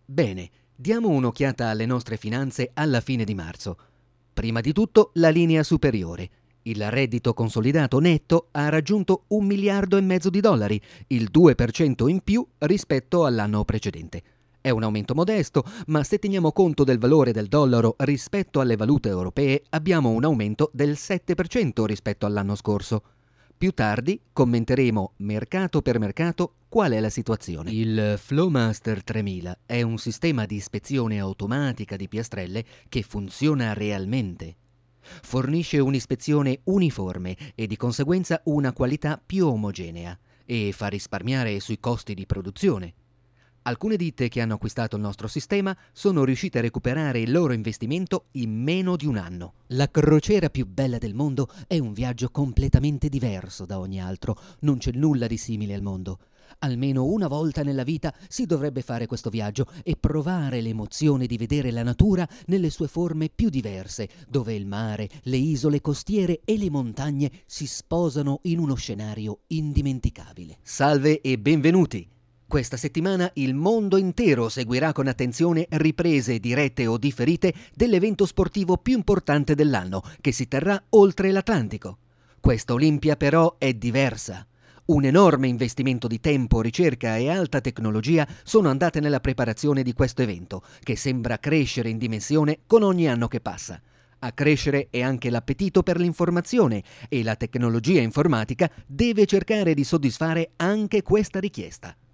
Bene, diamo un'occhiata alle nostre finanze alla fine di marzo. Prima di tutto la linea superiore. Il reddito consolidato netto ha raggiunto 1,5 miliardi di dollari, il 2% in più rispetto all'anno precedente. È un aumento modesto, ma se teniamo conto del valore del dollaro rispetto alle valute europee, abbiamo un aumento del 7% rispetto all'anno scorso. Più tardi commenteremo mercato per mercato qual è la situazione. Il Flowmaster 3000 è un sistema di ispezione automatica di piastrelle che funziona realmente. Fornisce un'ispezione uniforme e di conseguenza una qualità più omogenea e fa risparmiare sui costi di produzione. Alcune ditte che hanno acquistato il nostro sistema sono riuscite a recuperare il loro investimento in meno di un anno. La crociera più bella del mondo è un viaggio completamente diverso da ogni altro. Non c'è nulla di simile al mondo. Almeno una volta nella vita si dovrebbe fare questo viaggio e provare l'emozione di vedere la natura nelle sue forme più diverse, dove il mare, le isole costiere e le montagne si sposano in uno scenario indimenticabile. Salve e benvenuti! Questa settimana il mondo intero seguirà con attenzione riprese dirette o differite dell'evento sportivo più importante dell'anno, che si terrà oltre l'Atlantico. Questa Olimpia però è diversa. Un enorme investimento di tempo, ricerca e alta tecnologia sono andate nella preparazione di questo evento, che sembra crescere in dimensione con ogni anno che passa. A crescere è anche l'appetito per l'informazione e la tecnologia informatica deve cercare di soddisfare anche questa richiesta.